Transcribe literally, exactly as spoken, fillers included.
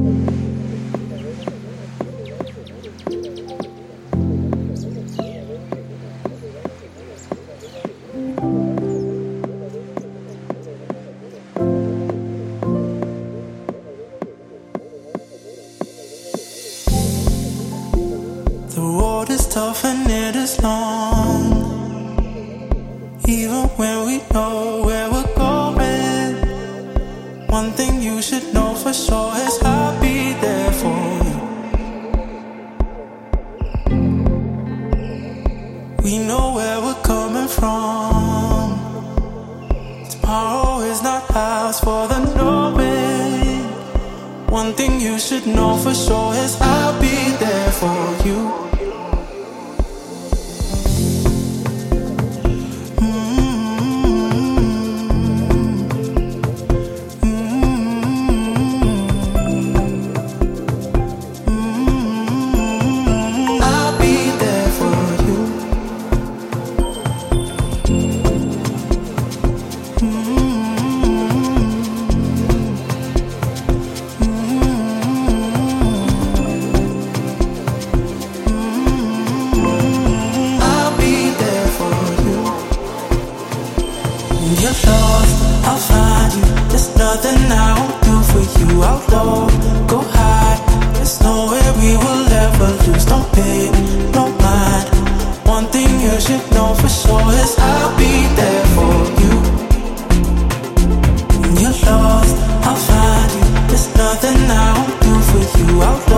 The road is tough and it is long. Even when we know where we're going, one thing you should know for sure is I'll be there for you. We know where we're coming from. Tomorrow is not ours for the knowing. One thing you should know for sure is I'll be there for you. You're lost, I'll find you. There's nothing I won't do for you. I'll low, go high. There's nowhere we will ever lose. Don't pay no mind. One thing you should know for sure is I'll be there for you. You're lost, I'll find you. There's nothing I won't do for you. I'll